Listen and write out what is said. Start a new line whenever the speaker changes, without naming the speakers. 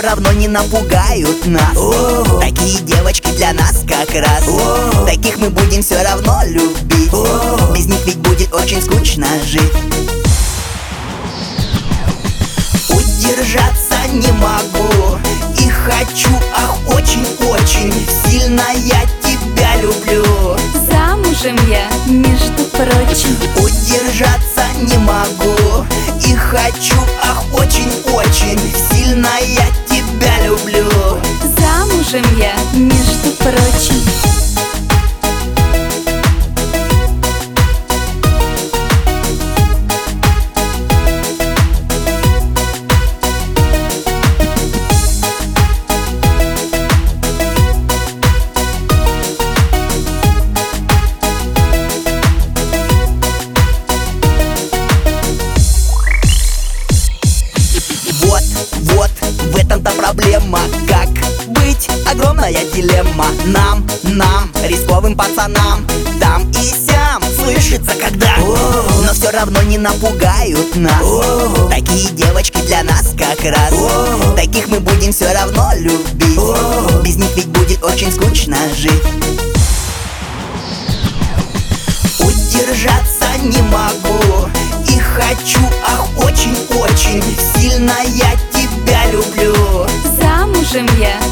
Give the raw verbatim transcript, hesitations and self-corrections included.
равно не напугают нас. О-о-о. Такие девочки для нас как раз. О-о-о. Таких мы будем все равно любить. О-о-о. Без них ведь будет очень скучно жить. Удержаться не могу и хочу, ах, очень-очень сильно я тебя люблю.
Замужем я, между прочим.
Удержаться не могу и хочу, ах, очень-очень сильно я тебя люблю.
Замужем я, между прочим.
Проблема, как быть, огромная дилемма. Нам, нам, рисковым пацанам, там и сям слышится когда. О-о-о. Но все равно не напугают нас. О-о-о. Такие девочки для нас как раз. О-о-о. Таких мы будем все равно любить. О-о-о. Без них ведь будет очень скучно жить. Удержаться не могу и хочу, ах, очень-очень сильно я тебя люблю.
Замужем я,